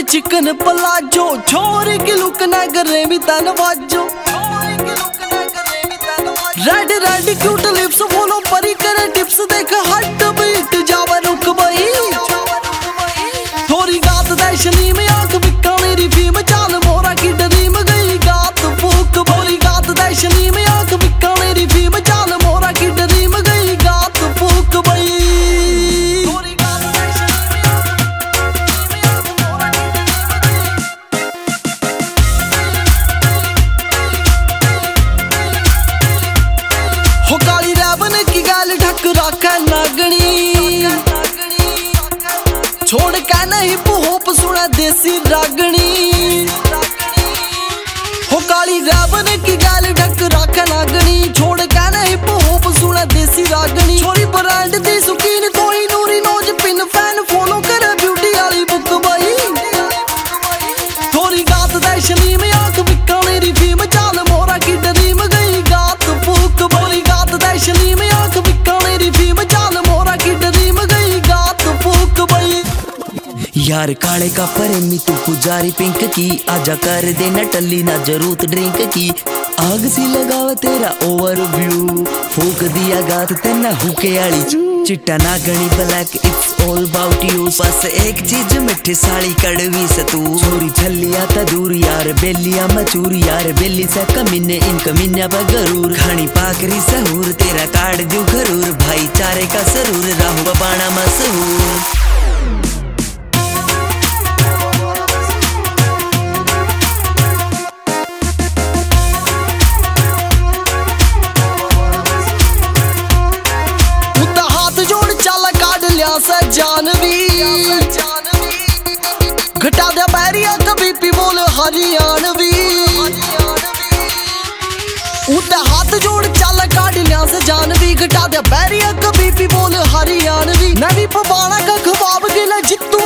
Chicken palazzo, छोरी की look ना करे भी तन वाजो। रेड रेड क्यूट लिप्स, बोलो परी करे टिप्स, देख हट बीट जावे रुक बई। थोड़ी गात दैशनी में आंख बिका मेरी फीम, चाल मोरा की ड्रीम गई गात फूक। थोड़ी गात दैशनी में आंख बिका मेरी फीम, चाल मोरा की ड्रीम गई गात फूक बई। हो काली रैबन की गाल ढक राखे नागनी, छोड़ के नहीं होप सुना देसी रागनी। हो काली रैबन की गाल ढक राखे नागनी, छोड़ के नहीं होप सुना देसी रागनी। छोरी ब्रांड दी सुकीन, कोई नूरी नोज पिन फैन, फॉलो करे ब्यूटी वाली बुक बई। थोड़ी गात दैशनी में आंख बिका मेरी फीम, चाल मोरा की ड्रीम गई गात फूक। बोली गात दैशनी में आंख बिका मेरी फीम, चाल मोरा की ड्रीम गई गात फूक बई। यार काले का प्रेमी तू पुजारी पिंक की, आजा कर देना टल्ली ना जरूरत ड्रिंक की। आग सी लगावा तेरा ओवरव्यू, फूक दिया गात तेना हुके आली चिट्टा नागणी black, it's all about you. बस एक चीज मिठी साड़ी कड़वी से तू, छोरी छलिया ता दूर यार बेलिया मचूर, यार बेली से कमीने इन कमीना बगरूर। खानी पाकरी सहूर तेरा काट दू घरूर, भाईचारे का सरूर राहु बाणा मशहूर। जानवी घटा दे बैरिया कभी भी बोल हरियाणवी, उठा हाथ जोड़ चल काट लिया से जानवी। घटा दे बैरिया कभी भी बोल हरियाणवी, मैं भी पवाना का खबाब गिला जितू